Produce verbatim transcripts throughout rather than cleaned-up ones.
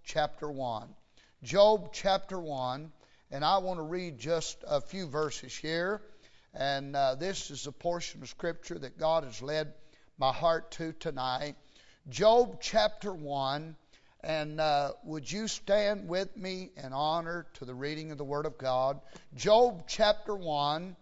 chapter one. Job chapter one, and I want to read just a few verses here. And uh, this is a portion of Scripture that God has led my heart to tonight. Job chapter one, and uh, would you stand with me in honor to the reading of the Word of God? Job chapter one,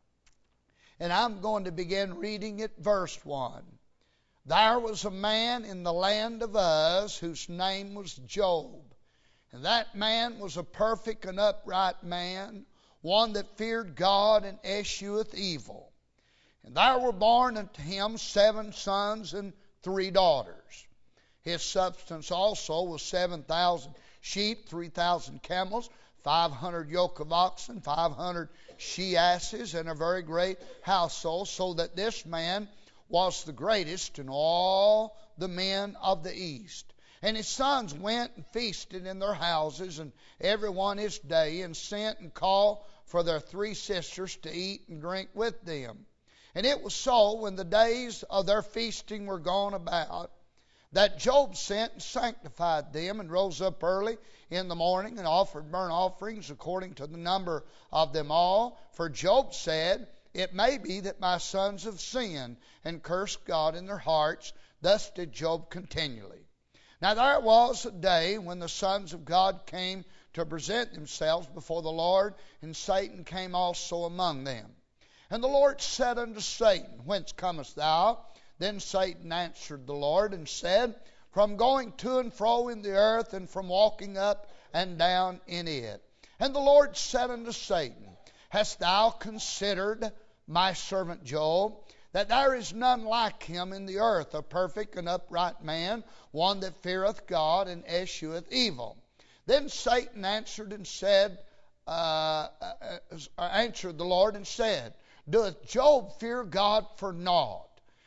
and I'm going to begin reading at verse one. There was a man in the land of Uz whose name was Job. And that man was a perfect and upright man, one that feared God and escheweth evil. And there were born unto him seven sons and three daughters. His substance also was seven thousand sheep, three thousand camels, five hundred yoke of oxen, five hundred she-asses, and a very great household, so that this man was the greatest in all the men of the east. And his sons went and feasted in their houses, and every one his day, and sent and called for their three sisters to eat and drink with them. And it was so, when the days of their feasting were gone about, that Job sent and sanctified them, and rose up early in the morning, and offered burnt offerings according to the number of them all. For Job said, It may be that my sons have sinned, and cursed God in their hearts. Thus did Job continually. Now there was a day when the sons of God came to present themselves before the Lord, and Satan came also among them. And the Lord said unto Satan, Whence comest thou? Then Satan answered the Lord and said, From going to and fro in the earth, and from walking up and down in it. And the Lord said unto Satan, Hast thou considered my servant Job, that there is none like him in the earth, a perfect and upright man, one that feareth God and escheweth evil? Then Satan answered and said, uh, uh, answered the Lord and said, Doeth Job fear God for naught?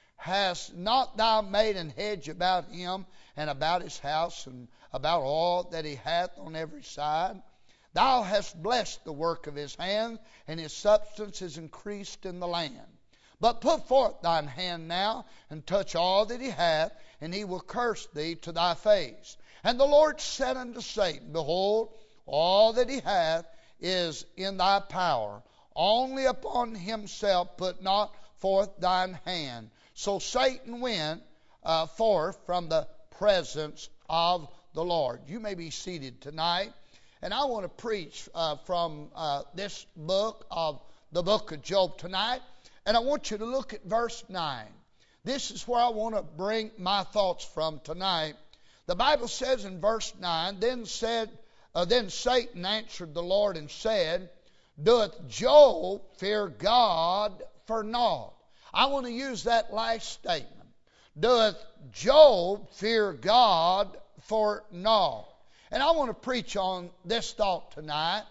Hast not thou made an hedge about him, and about his house, and about all that he hath on every side? Thou hast blessed the work of his hand, and his substance is increased in the land. But put forth thine hand now, and touch all that he hath, and he will curse thee to thy face. And the Lord said unto Satan, Behold, all that he hath is in thy power. Only upon himself put not forth thine hand. So Satan went uh, forth from the presence of the Lord. You may be seated tonight. And I want to preach uh, from uh, this book of the book of Job tonight. And I want you to look at verse nine. This is where I want to bring my thoughts from tonight. The Bible says in verse nine, Then said, uh, then Satan answered the Lord and said, Doeth Job fear God for naught? I want to use that last statement. Doeth Job fear God for naught? And I want to preach on this thought tonight.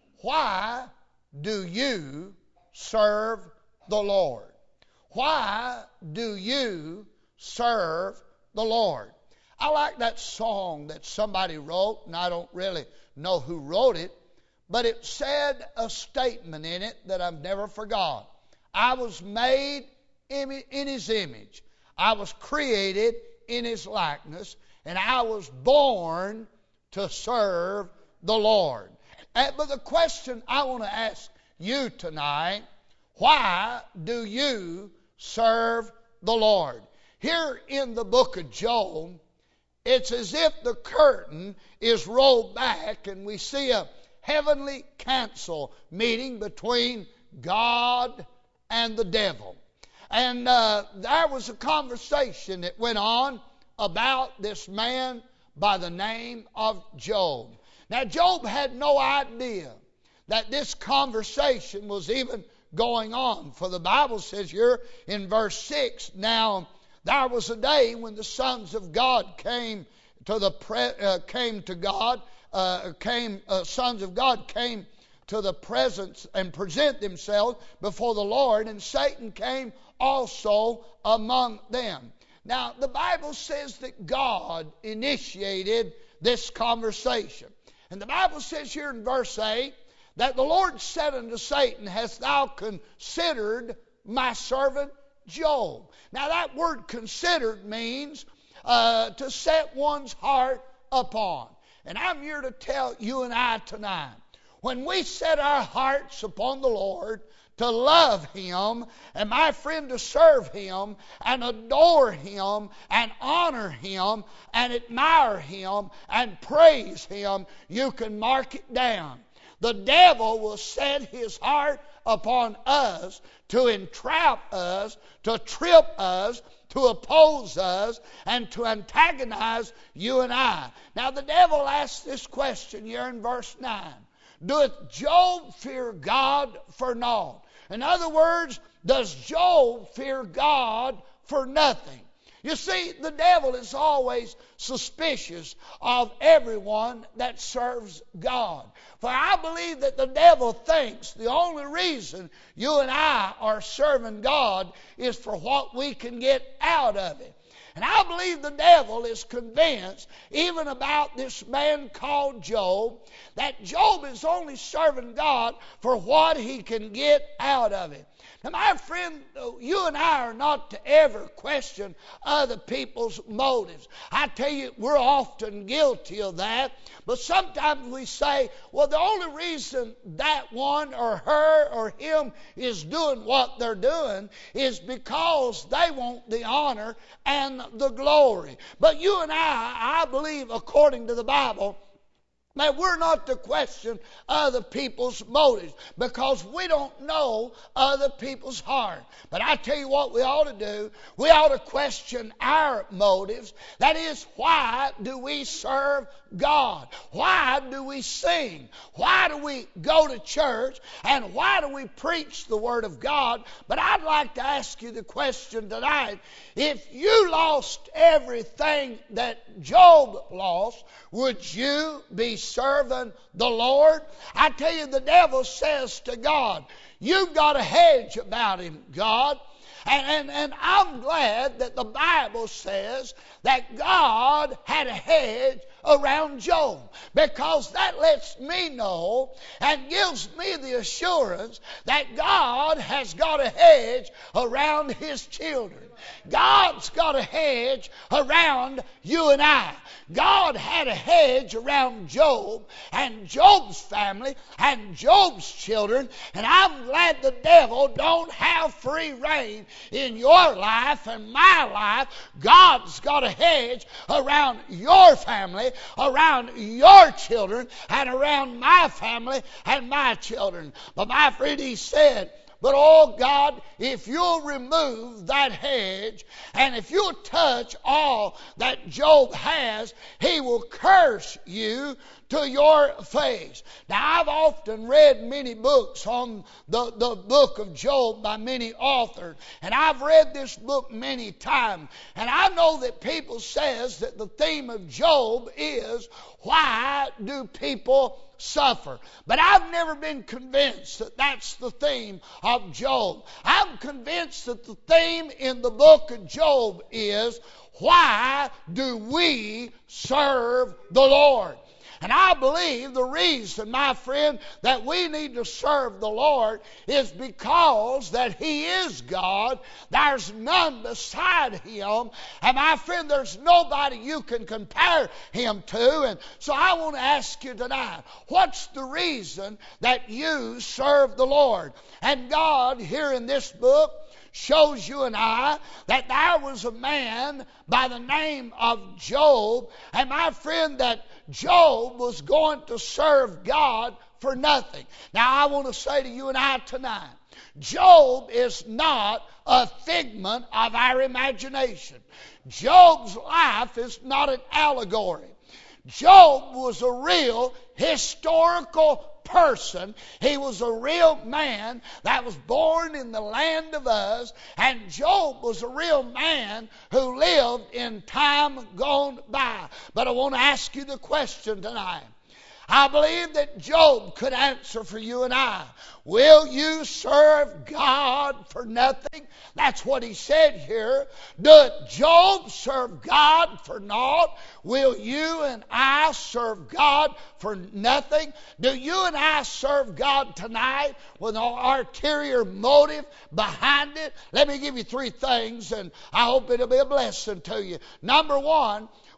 Why do you serve the Lord? Why do you serve the Lord? I like that song that somebody wrote, and I don't really know who wrote it, but it said a statement in it that I've never forgot. I was made in his image. I was created in his likeness, and I was born to serve the Lord. And, but the question I want to ask you tonight, why do you serve the Lord? Here in the book of Job, it's as if the curtain is rolled back and we see a heavenly council meeting between God and the devil. And uh, there was a conversation that went on about this man by the name of Job. Now, Job had no idea that this conversation was even going on. For the Bible says here in verse six, Now there was a day when the sons of God came to the pre- uh, came to God, uh, came uh, sons of God came to the presence and present themselves before the Lord, and Satan came also among them. Now, the Bible says that God initiated this conversation. And the Bible says here in verse eight that the Lord said unto Satan, Hast thou considered my servant Job? Now, that word considered means uh, to set one's heart upon. And I'm here to tell you and I tonight, when we set our hearts upon the Lord to love Him, and my friend, to serve Him and adore Him and honor Him and admire Him and praise Him, you can mark it down. The devil will set his heart upon us to entrap us, to trip us, to oppose us, and to antagonize you and I. Now the devil asks this question here in verse nine. Doeth Job fear God for naught? In other words, does Job fear God for nothing? You see, the devil is always suspicious of everyone that serves God. For I believe that the devil thinks the only reason you and I are serving God is for what we can get out of it. And I believe the devil is convinced, even about this man called Job, that Job is only serving God for what he can get out of it. Now, my friend, you and I are not to ever question other people's motives. I tell you, we're often guilty of that. But sometimes we say, well, the only reason that one or her or him is doing what they're doing is because they want the honor and the glory. But you and I, I believe, according to the Bible, that we're not to question other people's motives, because we don't know other people's heart. But I tell you what we ought to do. We ought to question our motives. That is, why do we serve God? Why do we sing? Why do we go to church? And why do we preach the Word of God? But I'd like to ask you the question tonight. If you lost everything that Job lost, would you be serving the Lord? I tell you, the devil says to God, you've got a hedge about him, God. And, and, and I'm glad that the Bible says that God had a hedge around Job, because that lets me know and gives me the assurance that God has got a hedge around His children. God's got a hedge around you and I. God had a hedge around Job and Job's family and Job's children, and I'm glad the devil don't have free reign in your life and my life. God's got a hedge around your family, around your children, and around my family and my children. But my friend, he said, but oh God, if you'll remove that hedge, and if you'll touch all that Job has, he will curse you to your face. Now, I've often read many books on the, the book of Job by many authors, and I've read this book many times, and I know that people says that the theme of Job is, why do people suffer? But I've never been convinced that that's the theme of Job. I'm convinced that the theme in the book of Job is, why do we serve the Lord? And I believe the reason, my friend, that we need to serve the Lord is because that He is God. There's none beside Him. And my friend, there's nobody you can compare Him to. And so I want to ask you tonight, what's the reason that you serve the Lord? And God, here in this book, shows you and I that there was a man by the name of Job, and my friend, that Job was going to serve God for nothing. Now I want to say to you and I tonight, Job is not a figment of our imagination. Job's life is not an allegory. Job was a real historical person. He was a real man that was born in the land of Uz, and Job was a real man who lived in time gone by. But I want to ask you the question tonight. I believe that Job could answer for you and I. Will you serve God for nothing? That's what he said here. Doth Job serve God for naught? Will you and I serve God for nothing? Do you and I serve God tonight with an ulterior motive behind it? Let me give you three things, and I hope it'll be a blessing to you. Number one,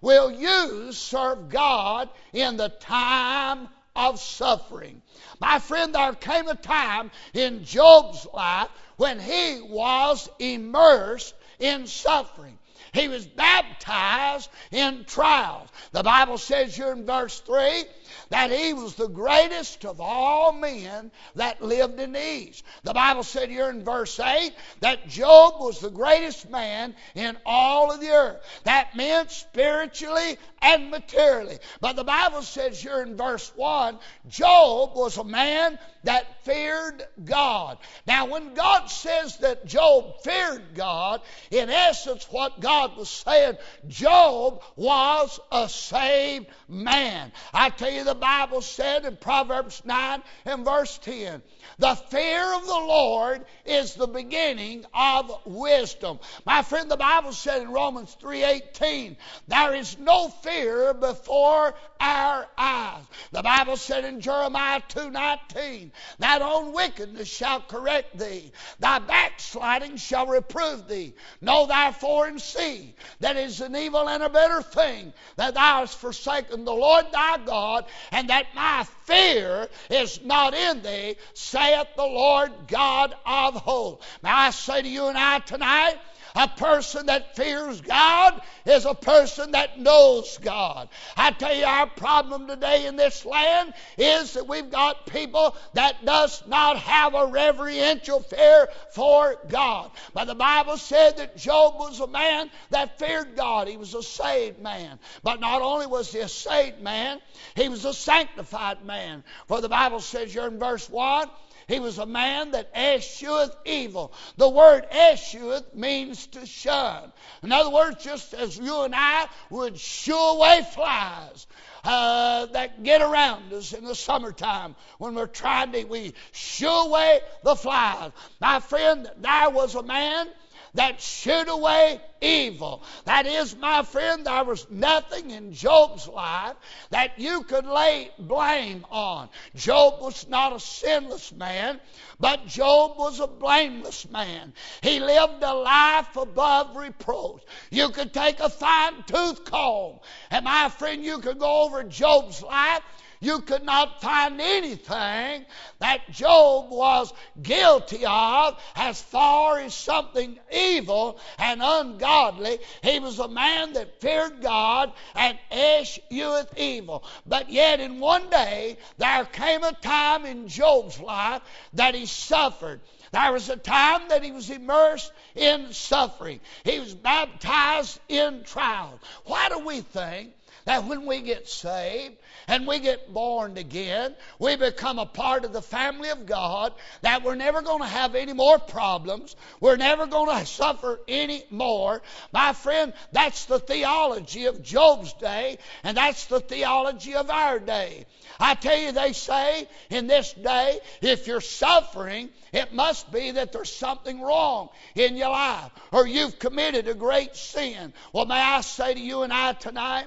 will you serve God in the time of suffering? My friend, there came a time in Job's life when he was immersed in suffering. He was baptized in trials. The Bible says here in verse three that he was the greatest of all men that lived in the east. The Bible said here in verse eight that Job was the greatest man in all of the earth. That meant spiritually and materially. But the Bible says here in verse one, Job was a man that feared God. Now, when God says that Job feared God, in essence what God was saying, Job was a saved man. I tell you, the Bible said in Proverbs nine and verse ten, the fear of the Lord is the beginning of wisdom. My friend, the Bible said in Romans three eighteen, there is no fear before our eyes. The Bible said in Jeremiah two nineteen, thine own wickedness shall correct thee, thy backsliding shall reprove thee. Know therefore and see that it is an evil and a bitter thing that thou hast forsaken the Lord thy God, and that my fear is not in thee, saith the Lord God of hosts. May I say to you and I tonight, a person that fears God is a person that knows God. I tell you, our problem today in this land is that we've got people that does not have a reverential fear for God. But the Bible said that Job was a man that feared God. He was a saved man. But not only was he a saved man, he was a sanctified man. For the Bible says here in verse one, he was a man that escheweth evil. The word escheweth means to shun. In other words, just as you and I would shoo away flies uh, that get around us in the summertime when we're trying to, we shoo away the flies. My friend, there was a man that shooed away evil. That is, my friend, there was nothing in Job's life that you could lay blame on. Job was not a sinless man, but Job was a blameless man. He lived a life above reproach. You could take a fine-tooth comb, and my friend, you could go over Job's life. You could not find anything that Job was guilty of as far as something evil and ungodly. He was a man that feared God and escheweth evil. But yet in one day there came a time in Job's life that he suffered. There was a time that he was immersed in suffering. He was baptized in trials. Why do we think that when we get saved and we get born again, we become a part of the family of God, that we're never going to have any more problems, we're never going to suffer any more? My friend, that's the theology of Job's day, and that's the theology of our day. I tell you, they say in this day, if you're suffering, it must be that there's something wrong in your life, or you've committed a great sin. Well, may I say to you and I tonight,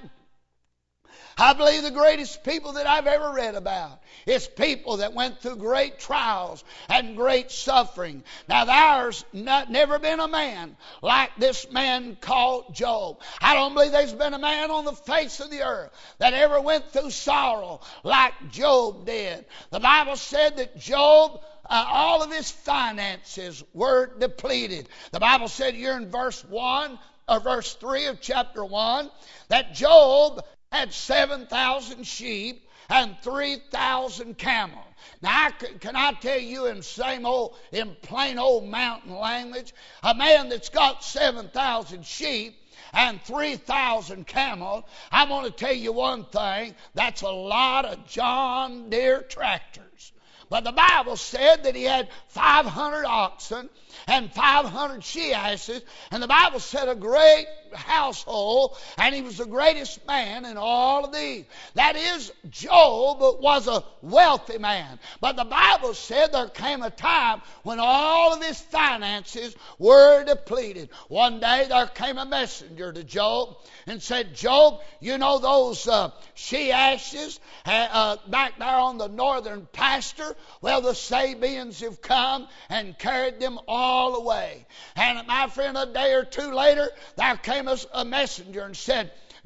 I believe the greatest people that I've ever read about is people that went through great trials and great suffering. Now, there's not, never been a man like this man called Job. I don't believe there's been a man on the face of the earth that ever went through sorrow like Job did. The Bible said that Job, Uh, all of his finances were depleted. The Bible said here in verse one or verse three of chapter one that Job had seven thousand sheep and three thousand camels. Now, I, can I tell you in same old, in plain old mountain language, a man that's got seven thousand sheep and three thousand camels, I'm going to tell you one thing, that's a lot of John Deere tractors. But the Bible said that he had five hundred oxen and five hundred she-asses, and the Bible said a great household, and he was the greatest man in all of these. That is, Job was a wealthy man. But the Bible said there came a time when all of his finances were depleted. One day there came a messenger to Job and said, Job, you know those uh, she-asses uh, back there on the northern pasture? Well, the Sabians have come and carried them all away. And my friend, a day or two later, there came a, a messenger and said,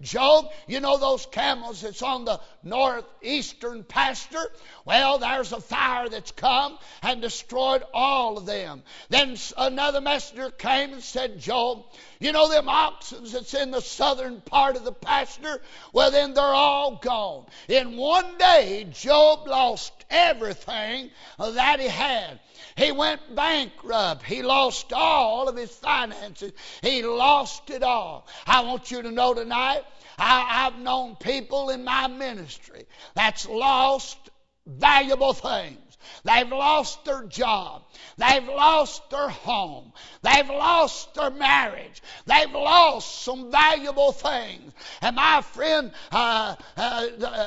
Job, you know those camels that's on the northeastern pasture? Well, there's a fire that's come and destroyed all of them. Then another messenger came and said, Job, you know them oxen that's in the southern part of the pasture? Well, then they're all gone. In one day, Job lost everything that he had. He went bankrupt. He lost all of his finances. He lost it all. I want you to know tonight, I, I've known people in my ministry that's lost valuable things. They've lost their job. They've lost their home. They've lost their marriage. They've lost some valuable things. And my friend, uh, uh,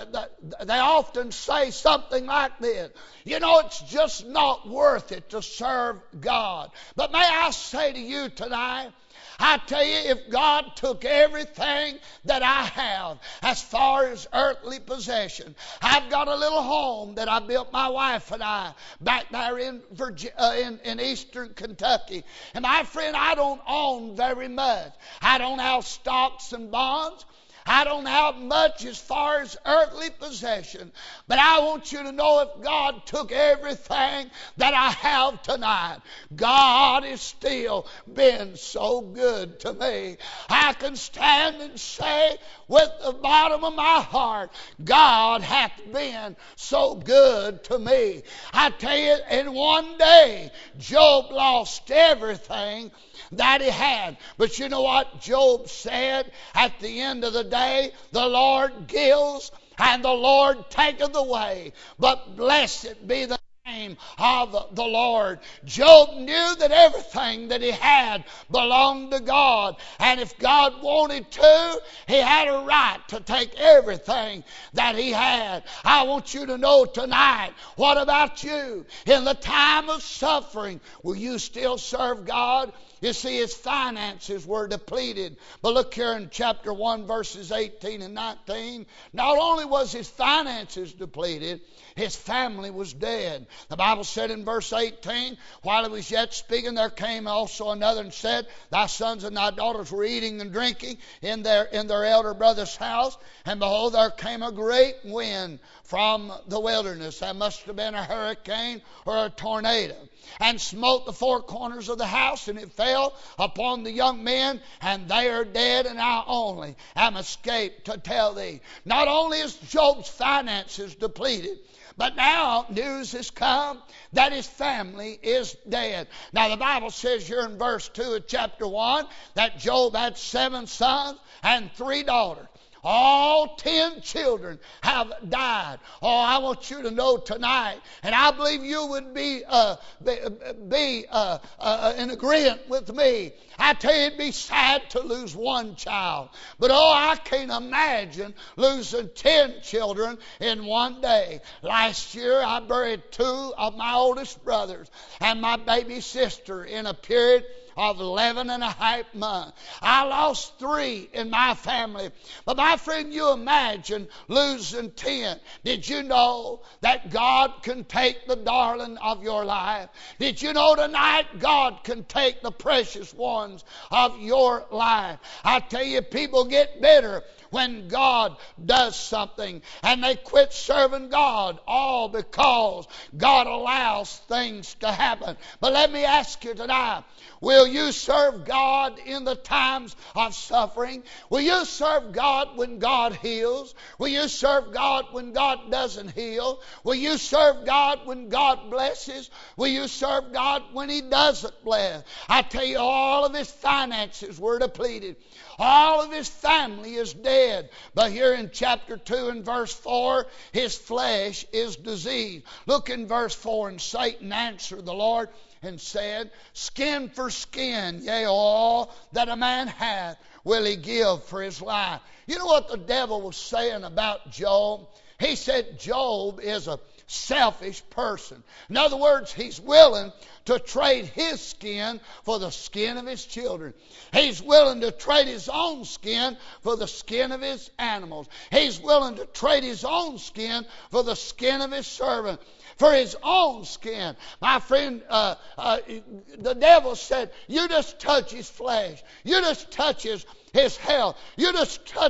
they often say something like this. You know, it's just not worth it to serve God. But may I say to you tonight, I tell you, if God took everything that I have as far as earthly possession, I've got a little home that I built, my wife and I, back there in, Virginia, uh, in, in eastern Kentucky. And my friend, I don't own very much. I don't have stocks and bonds. I don't have much as far as earthly possession. But I want you to know, if God took everything that I have tonight, God has still been so good to me. I can stand and say with the bottom of my heart, God hath been so good to me. I tell you, in one day, Job lost everything that he had. But you know what Job said at the end of the day? The Lord gives and the Lord taketh away, but blessed be the name of the Lord. Job knew that everything that he had belonged to God, and if God wanted to, he had a right to take everything that he had. I want you to know tonight, what about you? In the time of suffering, will you still serve God? You see, his finances were depleted. But look here in chapter one, verses eighteen and nineteen. Not only was his finances depleted, his family was dead. The Bible said in verse eighteen, while he was yet speaking, there came also another and said, thy sons and thy daughters were eating and drinking in their, in their elder brother's house. And behold, there came a great wind from the wilderness. That must have been a hurricane or a tornado. And smote the four corners of the house, and it fell upon the young men, and they are dead, and I only am escaped to tell thee. Not only is Job's finances depleted, but now news has come that his family is dead. Now the Bible says here in verse two of chapter one that Job had seven sons and three daughters. All ten children have died. Oh, I want you to know tonight, and I believe you would be uh, be, be uh, uh, in agreement with me. I tell you, it'd be sad to lose one child. But oh, I can't imagine losing ten children in one day. Last year, I buried two of my oldest brothers and my baby sister in a period of eleven and a half months. I lost three in my family. But my friend, you imagine losing ten. Did you know that God can take the darling of your life? Did you know tonight God can take the precious ones of your life? I tell you, people get bitter when God does something, and they quit serving God, all because God allows things to happen. But let me ask you tonight, will you serve God in the times of suffering? Will you serve God when God heals? Will you serve God when God doesn't heal? Will you serve God when God blesses? Will you serve God when He doesn't bless? I tell you, all of his finances were depleted. All of his family is dead. But here in chapter two and verse four, his flesh is diseased. Look in verse four, and Satan answered the Lord and said, skin for skin, yea, all that a man hath will he give for his life. You know what the devil was saying about Job? He said Job is a selfish person. In other words, he's willing to trade his skin for the skin of his children. He's willing to trade his own skin for the skin of his animals. He's willing to trade his own skin for the skin of his servant. For his own skin. My friend, uh, uh, the devil said, you just touch his flesh. You just touch his, his health. You just touch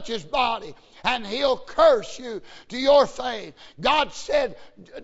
touch his body, and he'll curse you to your faith. God said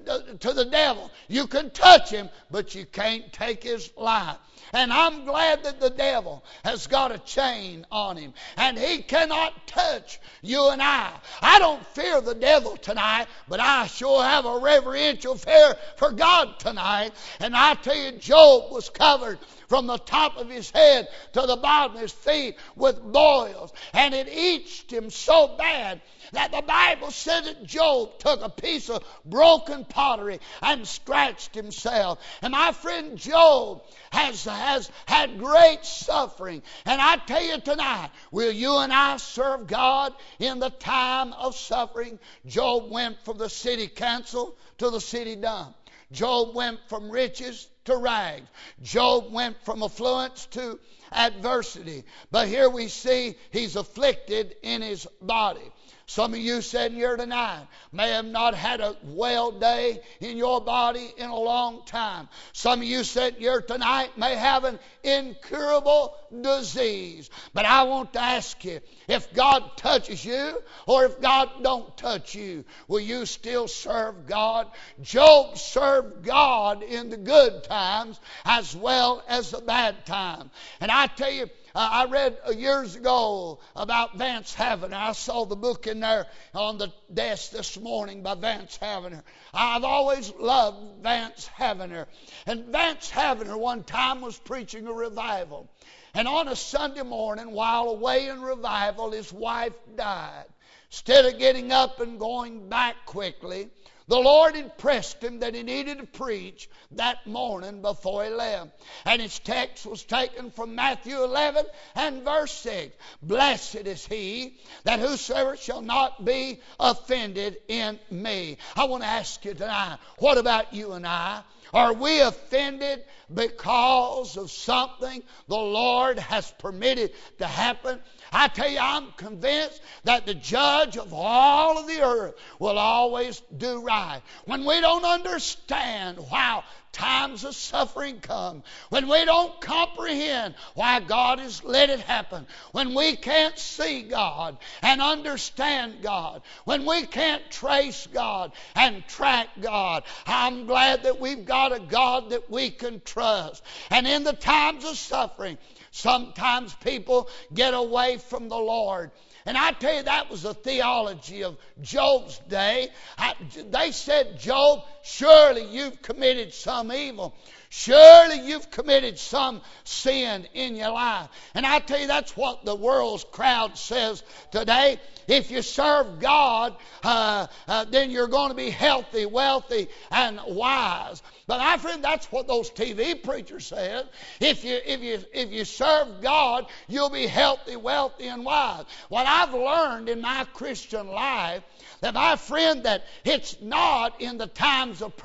to the devil, you can touch him, but you can't take his life. And I'm glad that the devil has got a chain on him, and he cannot touch you and I. I don't fear the devil tonight, but I sure have a reverential fear for God tonight. And I tell you, Job was covered from the top of his head to the bottom of his feet with boils, and it itched him so bad that the Bible said that Job took a piece of broken pottery and scratched himself. And my friend Job has, has had great suffering. And I tell you tonight, will you and I serve God in the time of suffering? Job went from the city council to the city dump. Job went from riches to rags. Job went from affluence to adversity. But here we see he's afflicted in his body. Some of you sitting here tonight may have not had a well day in your body in a long time. Some of you sitting here tonight may have an incurable disease. But I want to ask you, if God touches you or if God don't touch you, will you still serve God? Job served God in the good times as well as the bad times. And I tell you, Uh, I read uh, years ago about Vance Havner. I saw the book in there on the desk this morning by Vance Havner. I've always loved Vance Havner. And Vance Havner one time was preaching a revival. And on a Sunday morning, while away in revival, his wife died. Instead of getting up and going back quickly, the Lord impressed him that he needed to preach that morning before he left. And his text was taken from Matthew eleven and verse six. Blessed is he that whosoever shall not be offended in me. I want to ask you tonight, what about you and I? Are we offended because of something the Lord has permitted to happen? I tell you, I'm convinced that the judge of all of the earth will always do right. When we don't understand how times of suffering come, when we don't comprehend why God has let it happen, when we can't see God and understand God, when we can't trace God and track God, I'm glad that we've got a God that we can trust. And in the times of suffering, sometimes people get away from the Lord. And I tell you, that was the theology of Job's day. I, they said, Job, surely you've committed some evil. Surely you've committed some sin in your life. And I tell you, that's what the world's crowd says today. If you serve God, uh, uh, then you're going to be healthy, wealthy, and wise. But my friend, that's what those T V preachers said. If you if you if you serve God, you'll be healthy, wealthy, and wise. What I've learned in my Christian life, that my friend, that it's not in the times of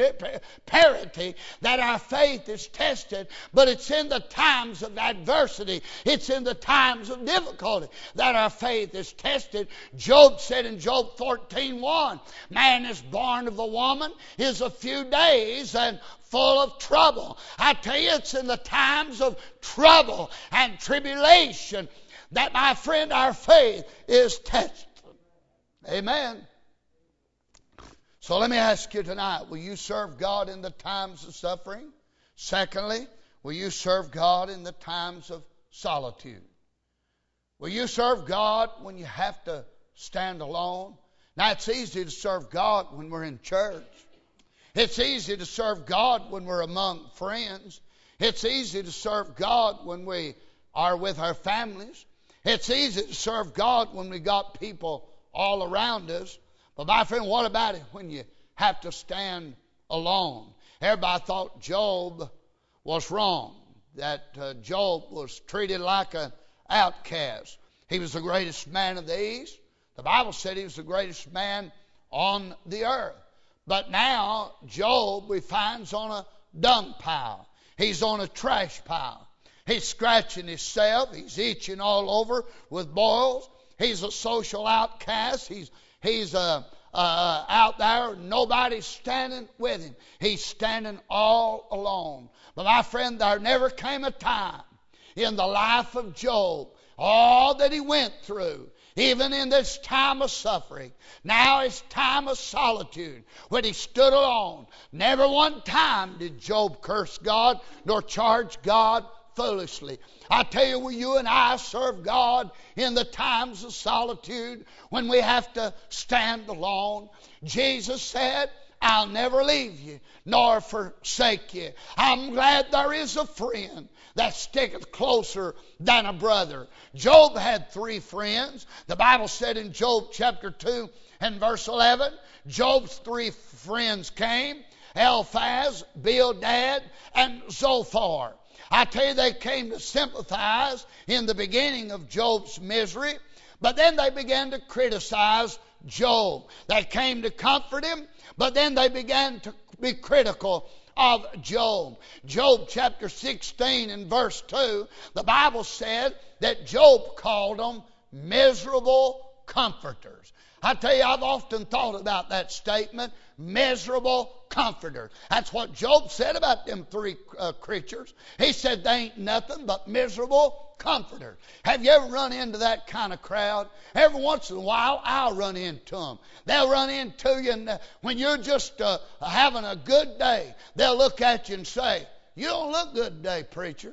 prosperity that our faith is tested, but it's in the times of adversity. It's in the times of difficulty that our faith is tested. Job said in Job fourteen one, man is born of a woman is a few days and full of trouble. I tell you, it's in the times of trouble and tribulation that, my friend, our faith is tested. Amen. So let me ask you tonight, will you serve God in the times of suffering? Secondly, will you serve God in the times of solitude? Will you serve God when you have to stand alone? Now, it's easy to serve God when we're in church. It's easy to serve God when we're among friends. It's easy to serve God when we are with our families. It's easy to serve God when we got people all around us. But my friend, what about it when you have to stand alone? Everybody thought Job was wrong, that uh, Job was treated like an outcast. He was the greatest man of the East. The Bible said he was the greatest man on the earth. But now Job, we find, is on a dung pile. He's on a trash pile. He's scratching himself. He's itching all over with boils. He's a social outcast. He's he's uh, uh, out there. Nobody's standing with him. He's standing all alone. But my friend, there never came a time in the life of Job, all that he went through, even in this time of suffering. Now it's time of solitude, when he stood alone. Never one time did Job curse God nor charge God foolishly. I tell you, will you and I serve God in the times of solitude, when we have to stand alone? Jesus said, I'll never leave you nor forsake you. I'm glad there is a friend that sticketh closer than a brother. Job had three friends. The Bible said in Job chapter two and verse eleven, Job's three friends came, Eliphaz, Bildad, and Zophar. I tell you, they came to sympathize in the beginning of Job's misery, but then they began to criticize Job. They came to comfort him, but then they began to be critical of Job. Job chapter sixteen and verse two, the Bible said that Job called them miserable comforters. I tell you, I've often thought about that statement, miserable comforter. That's what Job said about them three uh, creatures. He said they ain't nothing but miserable comforters. Have you ever run into that kind of crowd? Every once in a while, I'll run into them. They'll run into you, and uh, when you're just uh, having a good day, they'll look at you and say, you don't look good today, preacher.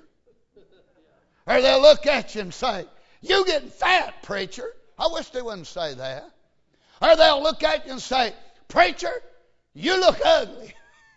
Or they'll look at you and say, you getting fat, preacher. I wish they wouldn't say that. Or they'll look at you and say, preacher, you look ugly.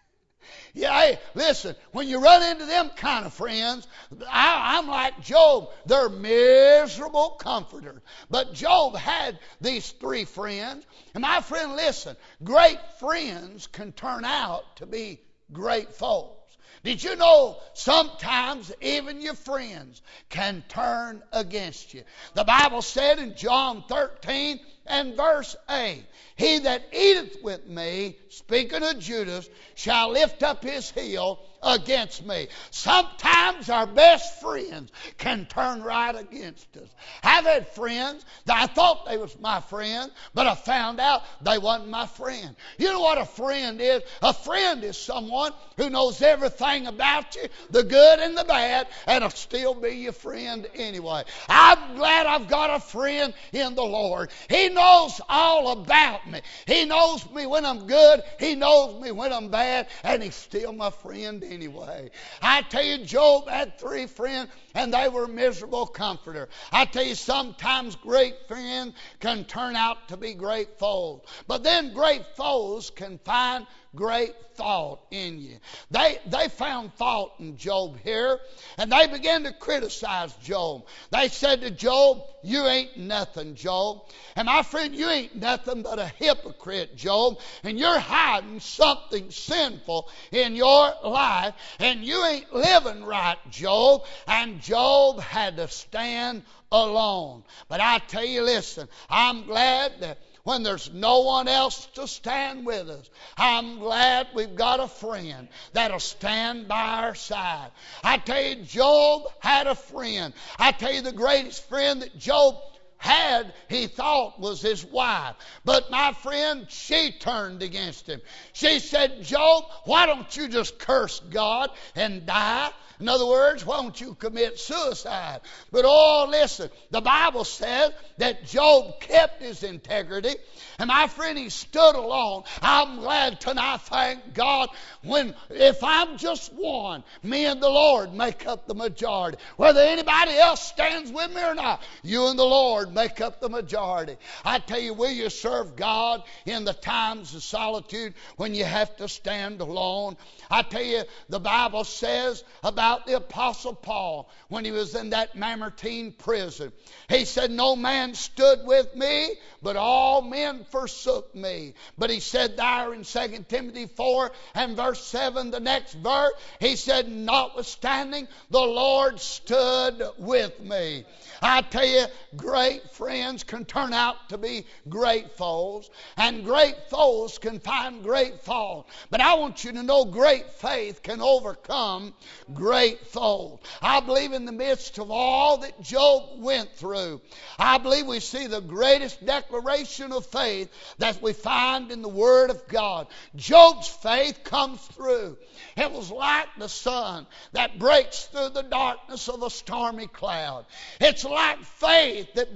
Yeah, hey, listen, when you run into them kind of friends, I, I'm like Job. They're miserable comforters. But Job had these three friends. And my friend, listen, great friends can turn out to be great foes. Did you know sometimes even your friends can turn against you? The Bible said in John thirteen and verse eight, he that eateth with me, speaking of Judas, shall lift up his heel against me. Sometimes our best friends can turn right against us. I've had friends that I thought they was my friend, but I found out they wasn't my friend. You know what a friend is? A friend is someone who knows everything about you, the good and the bad, and will still be your friend anyway. I'm glad I've got a friend in the Lord. He knows all about me. He knows me when I'm good. He knows me when I'm bad, and he's still my friend anyway. I tell you, Job had three friends, and they were miserable comforter. I tell you, sometimes great friends can turn out to be great foes. But then great foes can find great fault in you. They they found fault in Job here, and they began to criticize Job. They said to Job, you ain't nothing, Job. And my friend, you ain't nothing but a hypocrite, Job. And you're hiding something sinful in your life, and you ain't living right, Job. And Job had to stand alone. But I tell you, listen, I'm glad that when there's no one else to stand with us, I'm glad we've got a friend that'll stand by our side. I tell you, Job had a friend. I tell you, the greatest friend that Job had, he thought, was his wife. But my friend, she turned against him. She said, Job, why don't you just curse God and die? In other words, why don't you commit suicide? But oh, listen, the Bible says that Job kept his integrity. And my friend, he stood alone. I'm glad tonight, thank God, when if I'm just one, me and the Lord make up the majority. Whether anybody else stands with me or not, you and the Lord make up the majority. I tell you, will you serve God in the times of solitude when you have to stand alone? I tell you, the Bible says about the Apostle Paul when he was in that Mamertine prison. He said, no man stood with me, but all men forsook me. But he said there in Second Timothy four and verse seven, the next verse, he said, notwithstanding, the Lord stood with me. I tell you, great friends can turn out to be great foes, and great foes can find great fault. But I want you to know, great faith can overcome great foes. I believe in the midst of all that Job went through, I believe we see the greatest declaration of faith that we find in the Word of God. Job's faith comes through. It was like the sun that breaks through the darkness of a stormy cloud. It's like faith that breaks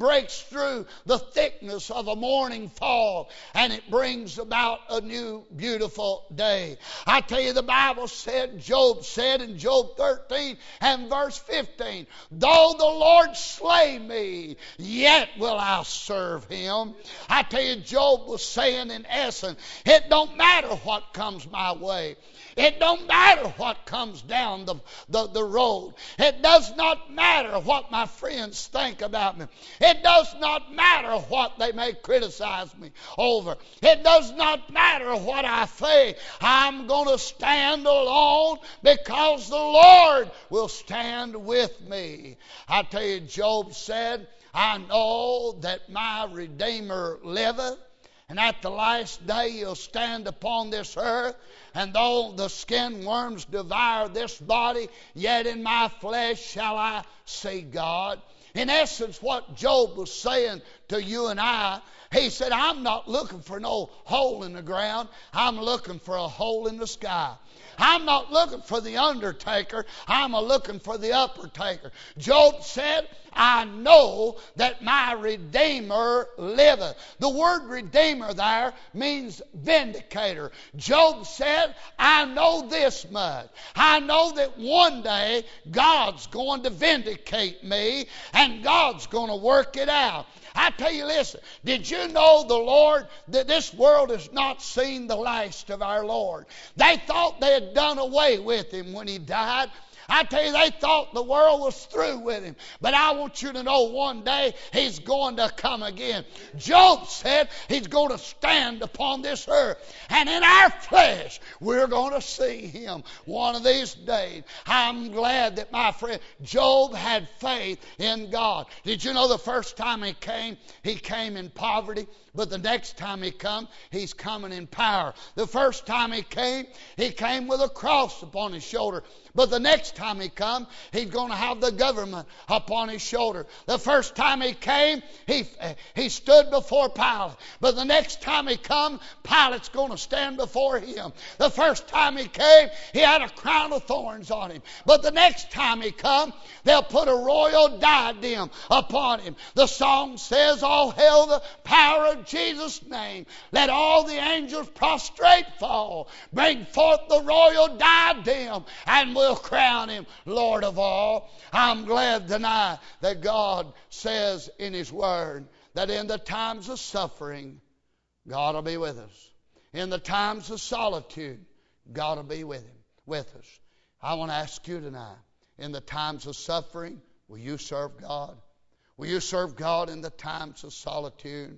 breaks through the thickness of a morning fog, and it brings about a new beautiful day. I tell you, the Bible said, Job said in Job thirteen and verse fifteen, though the Lord slay me, yet will I serve him. I tell you, Job was saying in essence, it don't matter what comes my way. It don't matter what comes down the, the, the road. It does not matter what my friends think about me. It does not matter what they may criticize me over. It does not matter what I think. I'm going to stand alone because the Lord will stand with me. I tell you, Job said, I know that my Redeemer liveth, and at the last day he'll stand upon this earth. And though the skin worms devour this body, yet in my flesh shall I see God. In essence, what Job was saying to you and I, he said, I'm not looking for no hole in the ground. I'm looking for a hole in the sky. I'm not looking for the undertaker. I'm a looking for the upper taker. Job said, I know that my Redeemer liveth. The word Redeemer there means vindicator. Job said, I know this much. I know that one day God's going to vindicate me, and God's going to work it out. I tell you, listen, did you know the Lord, that this world has not seen the last of our Lord? They thought they had done away with him when he died. I tell you, they thought the world was through with him. But I want you to know one day he's going to come again. Job said he's going to stand upon this earth. And in our flesh, we're going to see him one of these days. I'm glad that my friend Job had faith in God. Did you know the first time he came, he came in poverty? But the next time he come, he's coming in power. The first time he came, he came with a cross upon his shoulder. But the next time he come, he's going to have the government upon his shoulder. The first time he came, he, he stood before Pilate. But the next time he come, Pilate's going to stand before him. The first time he came, he had a crown of thorns on him. But the next time he come, they'll put a royal diadem upon him. The song says, all hail the power of Jesus' name. Let all the angels prostrate fall. Bring forth the royal diadem, and we'll crown him Lord of all. I'm glad tonight that God says in his word that in the times of suffering, God will be with us. In the times of solitude, God will be with him, with us. I want to ask you tonight, in the times of suffering, will you serve God? Will you serve God in the times of solitude?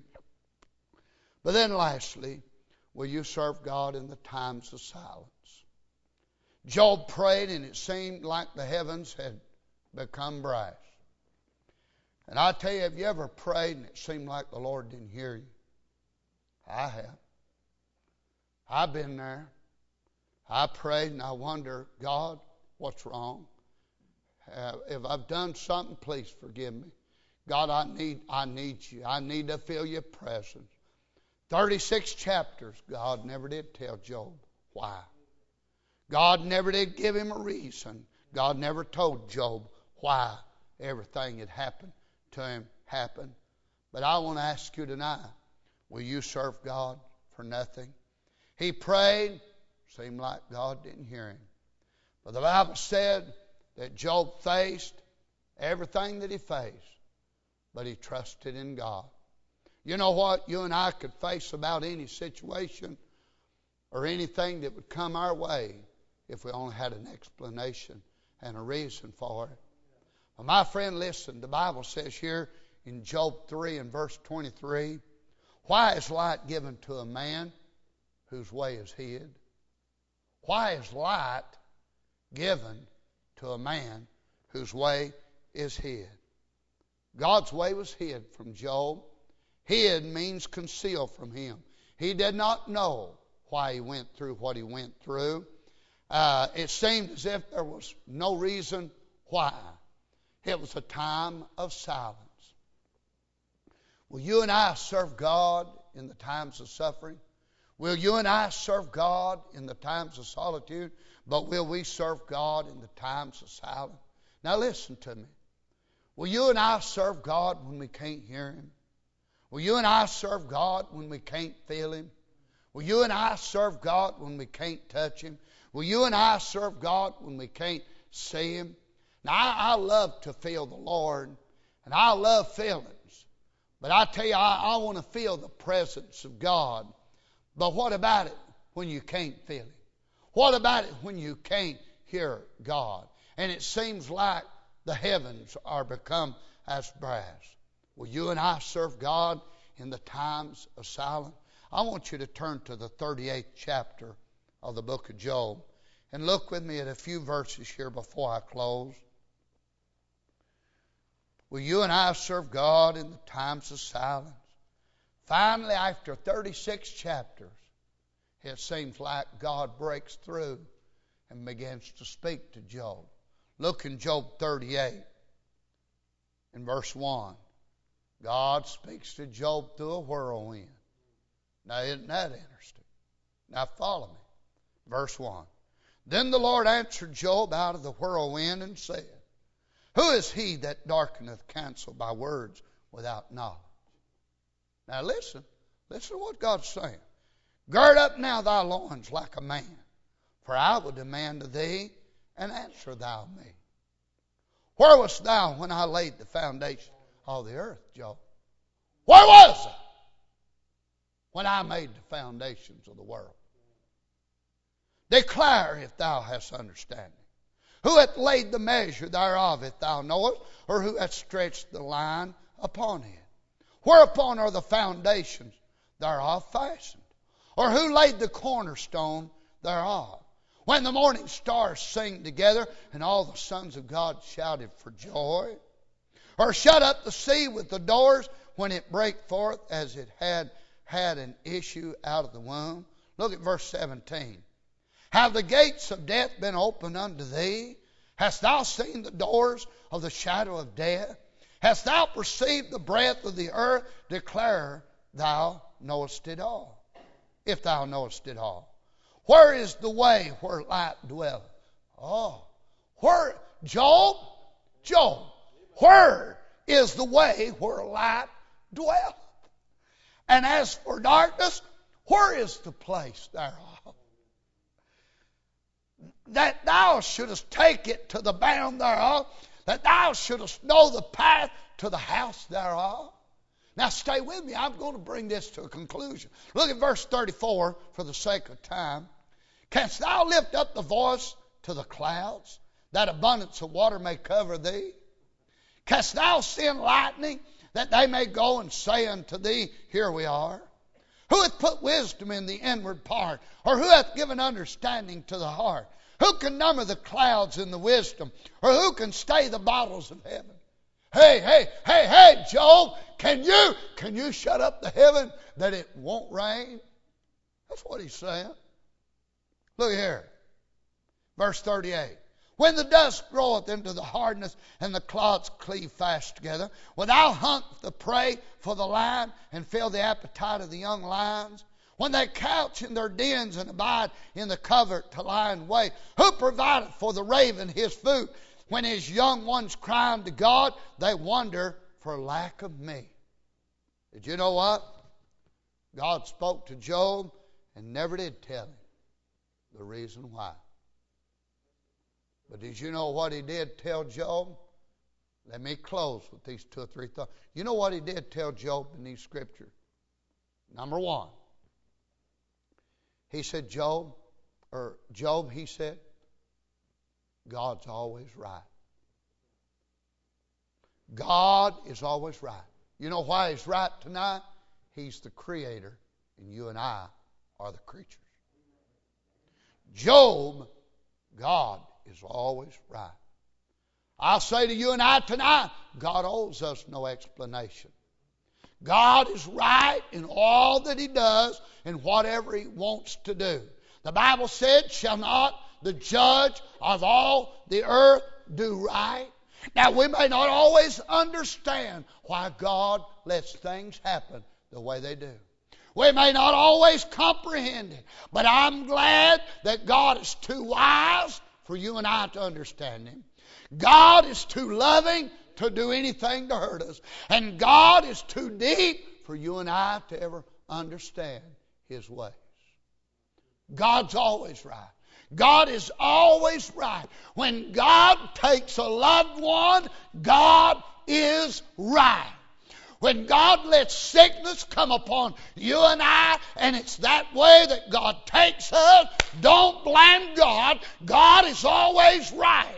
But then lastly, will you serve God in the times of silence? Job prayed, and it seemed like the heavens had become brass. And I tell you, have you ever prayed and it seemed like the Lord didn't hear you? I have. I've been there. I prayed and I wonder, God, what's wrong? Uh, if I've done something, please forgive me. God, I need, I need you. I need to feel your presence. thirty-six chapters, God never did tell Job why. God never did give him a reason. God never told Job why everything had happened to him happened. But I want to ask you tonight, will you serve God for nothing? He prayed, seemed like God didn't hear him. But the Bible said that Job faced everything that he faced, but he trusted in God. You know what? You and I could face about any situation or anything that would come our way if we only had an explanation and a reason for it. Well, my friend, listen, the Bible says here in Job three and verse twenty-three, why is light given to a man whose way is hid? Why is light given to a man whose way is hid? God's way was hid from Job. Hid means concealed from him. He did not know why he went through what he went through. Uh, it seemed as if there was no reason why. It was a time of silence. Will you and I serve God in the times of suffering? Will you and I serve God in the times of solitude? But will we serve God in the times of silence? Now listen to me. Will you and I serve God when we can't hear Him? Will you and I serve God when we can't feel Him? Will you and I serve God when we can't touch Him? Will you and I serve God when we can't see Him? Now, I, I love to feel the Lord, and I love feelings. But I tell you, I, I want to feel the presence of God. But what about it when you can't feel Him? What about it when you can't hear God? And it seems like the heavens are become as brass. Will you and I serve God in the times of silence? I want you to turn to the thirty-eighth chapter of the book of Job and look with me at a few verses here before I close. Will you and I serve God in the times of silence? Finally, after thirty-six chapters, it seems like God breaks through and begins to speak to Job. Look in Job thirty-eight, in verse one. God speaks to Job through a whirlwind. Now, isn't that interesting? Now, follow me. Verse one. Then the Lord answered Job out of the whirlwind and said, Who is he that darkeneth counsel by words without knowledge? Now, listen. Listen to what God's saying. Gird up now thy loins like a man, for I will demand of thee, and answer thou me. Where wast thou when I laid the foundation of the earth, Job? Where was I when I made the foundations of the world? Declare if thou hast understanding. Who hath laid the measure thereof, if thou knowest, or who hath stretched the line upon it? Whereupon are the foundations thereof fastened? Or who laid the cornerstone thereof? When the morning stars sing together, and all the sons of God shouted for joy? Or shut up the sea with the doors, when it brake forth as it had had an issue out of the womb? Look at verse seventeen. Have the gates of death been opened unto thee? Hast thou seen the doors of the shadow of death? Hast thou perceived the breadth of the earth? Declare thou knowest it all, if thou knowest it all. Where is the way where light dwelleth? Oh, where, Job, Job, where is the way where light dwelleth? And as for darkness, where is the place thereof? That thou shouldest take it to the bound thereof, that thou shouldest know the path to the house thereof. Now stay with me. I'm going to bring this to a conclusion. Look at verse thirty-four for the sake of time. Canst thou lift up the voice to the clouds, that abundance of water may cover thee? Canst thou send lightning, that they may go and say unto thee, Here we are? Who hath put wisdom in the inward part? Or who hath given understanding to the heart? Who can number the clouds in the wisdom? Or who can stay the bottles of heaven? Hey, hey, hey, hey, Job, can you, can you shut up the heaven that it won't rain? That's what he's saying. Look here. Verse thirty-eight. When the dust groweth into the hardness, and the clods cleave fast together, wilt thou hunt the prey for the lion, and fill the appetite of the young lions? When they couch in their dens and abide in the covert to lie in wait, who provideth for the raven his food? When his young ones cry unto God, they wonder for lack of me. Did you know what? God spoke to Job and never did tell him the reason why. But did you know what he did tell Job? Let me close with these two or three thoughts. You know what he did tell Job in these scriptures? Number one, he said, Job, or Job, he said, God's always right. God is always right. You know why he's right tonight? He's the creator, and you and I are the creatures. Job, God is always right. I'll say to you and I tonight, God owes us no explanation. God is right in all that he does and whatever he wants to do. The Bible said, shall not the judge of all the earth do right? Now, we may not always understand why God lets things happen the way they do. We may not always comprehend it, but I'm glad that God is too wise for you and I to understand him. God is too loving to do anything to hurt us. And God is too deep for you and I to ever understand His ways. God's always right. God is always right. When God takes a loved one, God is right. When God lets sickness come upon you and I, and it's that way that God takes us, don't blame God. God is always right.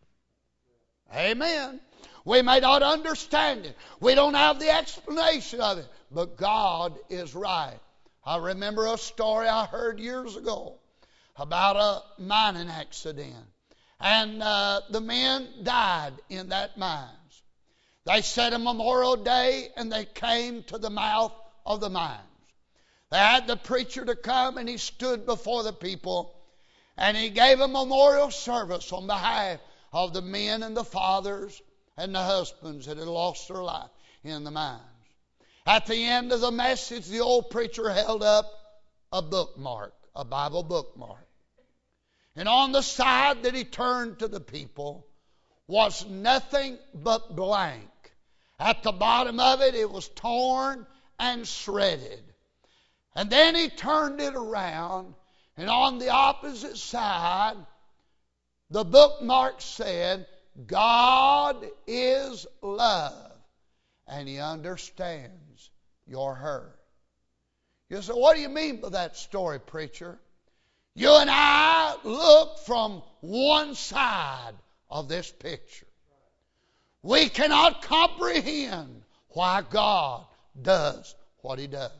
Amen. We may not understand it. We don't have the explanation of it. But God is right. I remember a story I heard years ago about a mining accident. And uh, the men died in that mines. They set a Memorial Day and they came to the mouth of the mines. They had the preacher to come and he stood before the people and he gave a memorial service on behalf of the men and the fathers and the husbands that had lost their life in the mines. At the end of the message, the old preacher held up a bookmark, a Bible bookmark. And on the side that he turned to the people was nothing but blank. At the bottom of it, it was torn and shredded. And then he turned it around, and on the opposite side, the bookmark said, God is love, and He understands your hurt. You say, what do you mean by that story, preacher? You and I look from one side of this picture. We cannot comprehend why God does what He does.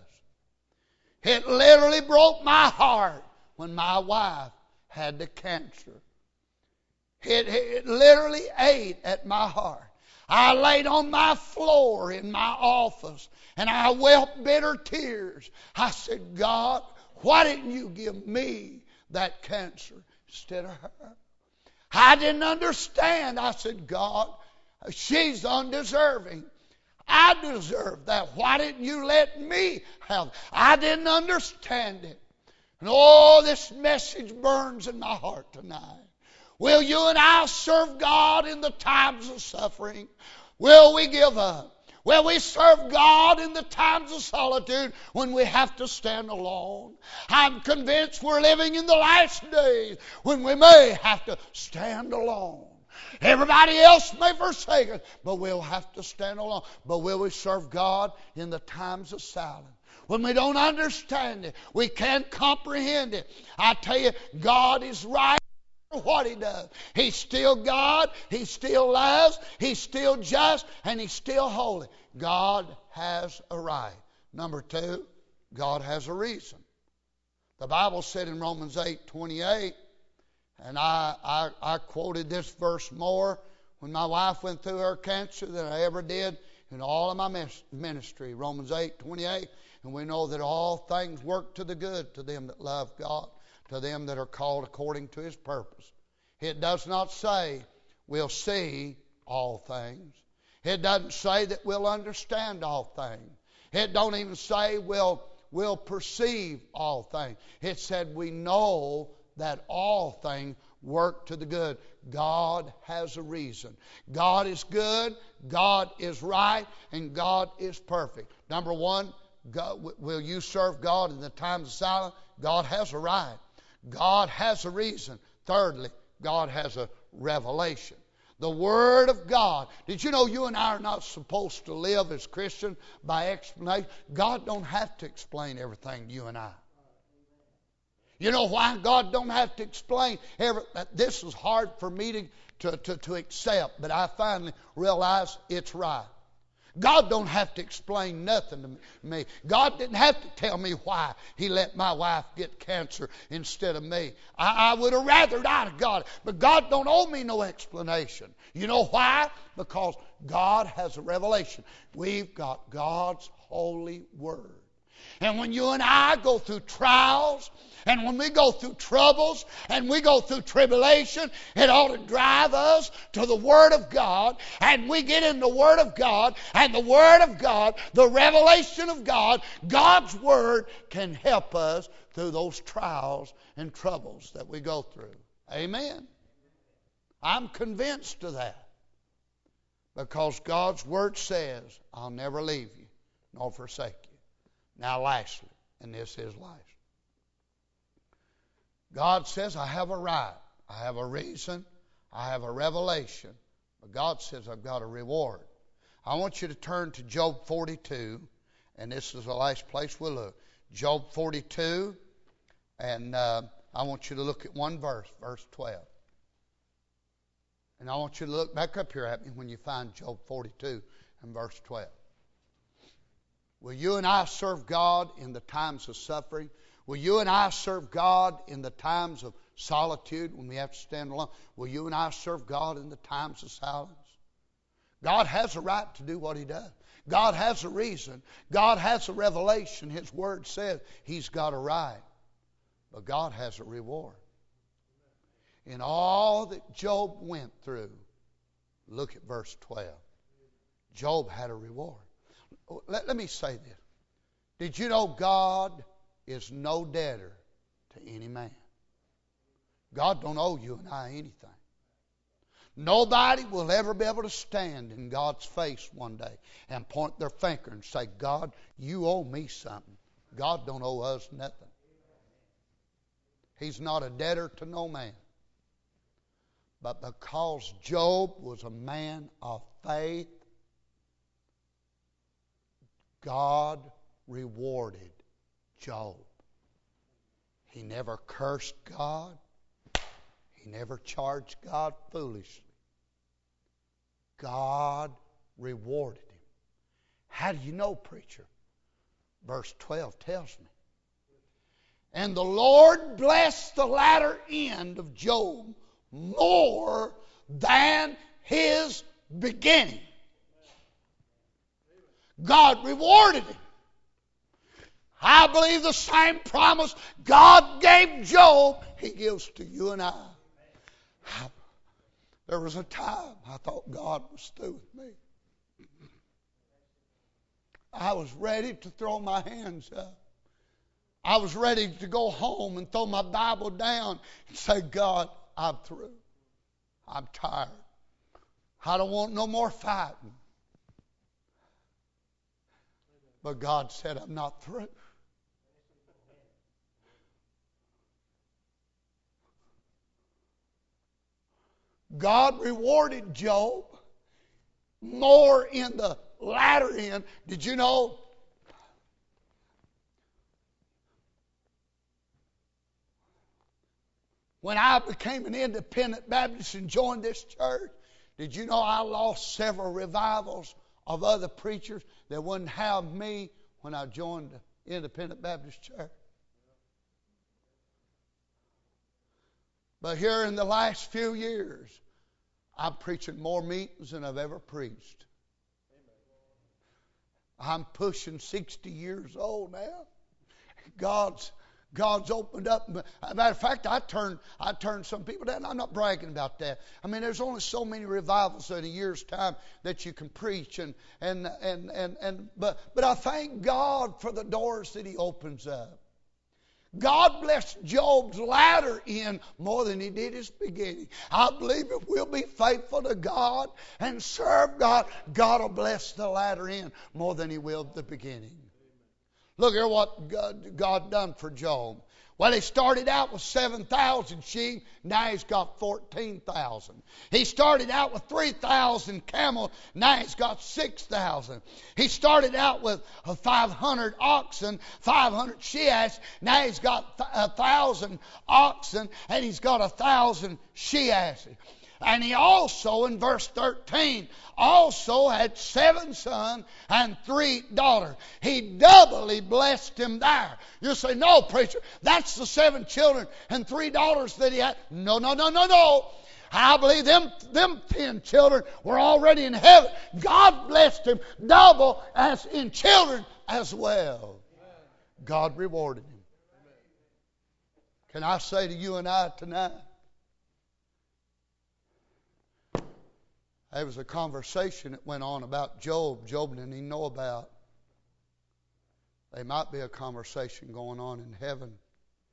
It literally broke my heart when my wife had the cancer. It, it literally ate at my heart. I laid on my floor in my office and I wept bitter tears. I said, God, why didn't you give me that cancer instead of her? I didn't understand. I said, God, she's undeserving. I deserve that. Why didn't you let me have it? I didn't understand it. And oh, this message burns in my heart tonight. Will you and I serve God in the times of suffering? Will we give up? Will we serve God in the times of solitude when we have to stand alone? I'm convinced we're living in the last days when we may have to stand alone. Everybody else may forsake us, but we'll have to stand alone. But will we serve God in the times of silence? When we don't understand it, we can't comprehend it. I tell you, God is right. What He does. He's still God. He still loves. He's still just. And He's still holy. God has a right. Number two, God has a reason. The Bible said in Romans eight twenty-eight, and I, I, I quoted this verse more when my wife went through her cancer than I ever did in all of my ministry. Romans eight twenty-eight. And we know that all things work to the good to them that love God, to them that are called according to His purpose. It does not say we'll see all things. It doesn't say that we'll understand all things. It don't even say we'll, we'll perceive all things. It said we know that all things work to the good. God has a reason. God is good, God is right, and God is perfect. Number one, God, will you serve God in the times of silence? God has a right. God has a reason. Thirdly, God has a revelation. The Word of God. Did you know you and I are not supposed to live as Christians by explanation? God don't have to explain everything to you and I. You know why God don't have to explain everything? This is hard for me to, to, to, to accept, but I finally realized it's right. God don't have to explain nothing to me. God didn't have to tell me why He let my wife get cancer instead of me. I, I would have rather I'd have got it. But God don't owe me no explanation. You know why? Because God has a revelation. We've got God's holy Word. And when you and I go through trials, and when we go through troubles, and we go through tribulation, it ought to drive us to the Word of God, and we get in the Word of God, and the Word of God, the revelation of God, God's Word can help us through those trials and troubles that we go through. Amen. I'm convinced of that. Because God's Word says, I'll never leave you nor forsake you. Now lastly, and this is last. God says, I have a right, I have a reason, I have a revelation. But God says, I've got a reward. I want you to turn to Job forty-two, and this is the last place we'll look. Job forty-two, and uh, I want you to look at one verse, verse twelve. And I want you to look back up here at me when you find Job forty-two and verse twelve. Will you and I serve God in the times of suffering? Will you and I serve God in the times of solitude when we have to stand alone? Will you and I serve God in the times of silence? God has a right to do what He does. God has a reason. God has a revelation. His Word says He's got a right. But God has a reward. In all that Job went through, look at verse twelve. Job had a reward. Let, let me say this. Did you know God is no debtor to any man? God don't owe you and I anything. Nobody will ever be able to stand in God's face one day and point their finger and say, God, you owe me something. God don't owe us nothing. He's not a debtor to no man. But because Job was a man of faith, God rewarded Job. He never cursed God. He never charged God foolishly. God rewarded him. How do you know, preacher? Verse twelve tells me. And the Lord blessed the latter end of Job more than his beginning. God rewarded him. I believe the same promise God gave Job, He gives to you and I. There was a time I thought God was through with me. I was ready to throw my hands up. I was ready to go home and throw my Bible down and say, God, I'm through. I'm tired. I don't want no more fighting. But God said, I'm not through. God rewarded Job more in the latter end. Did you know? When I became an independent Baptist and joined this church, did you know I lost several revivals of other preachers that wouldn't have me when I joined the Independent Baptist Church? But here in the last few years, I'm preaching more meetings than I've ever preached. I'm pushing sixty years old now. God's God's opened up. As a matter of fact, I turned I turned some people down. I'm not bragging about that. I mean, there's only so many revivals in a year's time that you can preach, and and and and, and but but I thank God for the doors that He opens up. God blessed Job's latter end more than He did his beginning. I believe if we'll be faithful to God and serve God, God will bless the latter end more than He will the beginning. Look here what God, God done for Job. Well, he started out with seven thousand sheep. Now he's got fourteen thousand. He started out with three thousand camels. Now he's got six thousand. He started out with five hundred oxen, five hundred she-asses. Now he's got one thousand oxen, and he's got one thousand she-asses. And he also, in verse thirteen, also had seven sons and three daughters. He doubly blessed him there. You say, no, preacher, that's the seven children and three daughters that he had. No, no, no, no, no. I believe them, them ten children were already in heaven. God blessed him double as in children as well. God rewarded him. Can I say to you and I tonight, there was a conversation that went on about Job. Job didn't even know about. There might be a conversation going on in heaven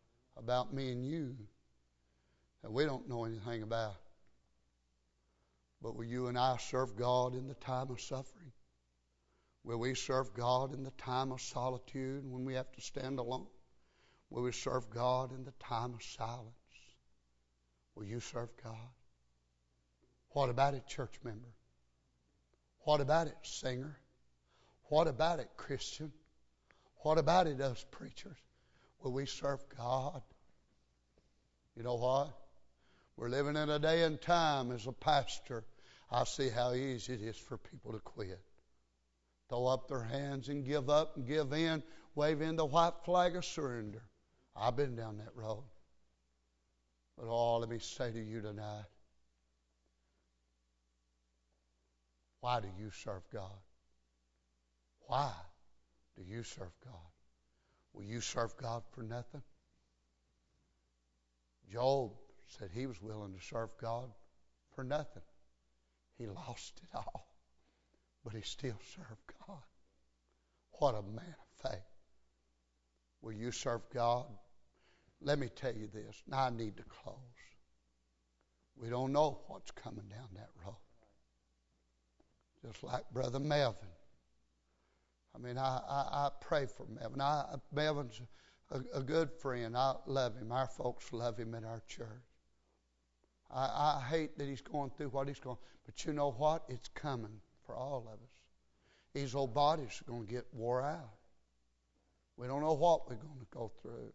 about me and you that we don't know anything about. But will you and I serve God in the time of suffering? Will we serve God in the time of solitude when we have to stand alone? Will we serve God in the time of silence? Will you serve God? What about it, church member? What about it, singer? What about it, Christian? What about it, us preachers? Will we serve God? You know what? We're living in a day and time as a pastor. I see how easy it is for people to quit. Throw up their hands and give up and give in, wave in the white flag of surrender. I've been down that road. But oh, let me say to you tonight, why do you serve God? Why do you serve God? Will you serve God for nothing? Job said he was willing to serve God for nothing. He lost it all, but he still served God. What a man of faith. Will you serve God? Let me tell you this. Now I need to close. We don't know what's coming down that road. Just like Brother Melvin. I mean, I, I, I pray for Melvin. I, Melvin's a, a good friend. I love him. Our folks love him in our church. I, I hate that he's going through what he's going. But you know what? It's coming for all of us. These old bodies are going to get wore out. We don't know what we're going to go through.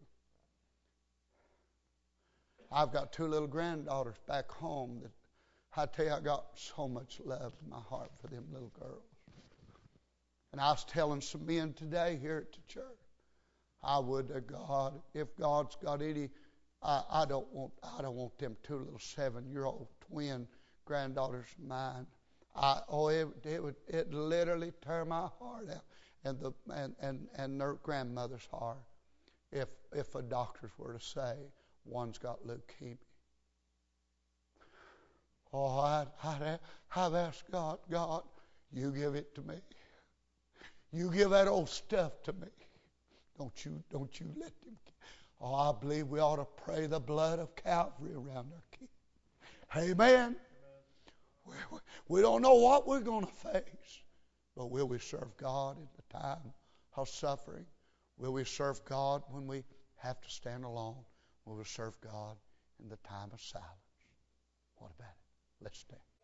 I've got two little granddaughters back home that I tell you, I got so much love in my heart for them little girls. And I was telling some men today here at the church, I would to God, if God's got any, I, I don't want, I don't want them two little seven-year-old twin granddaughters of mine. I, oh, it, it would, it literally tear my heart out, and the and, and, and their grandmother's heart, if if the doctors were to say one's got leukemia. Oh, I'd, I'd, I've asked God, God, you give it to me. You give that old stuff to me. Don't you, don't you let them. Oh, I believe we ought to pray the blood of Calvary around our king. Amen. We, we don't know what we're going to face, but will we serve God in the time of suffering? Will we serve God when we have to stand alone? Will we serve God in the time of silence? What about it? Let's stand.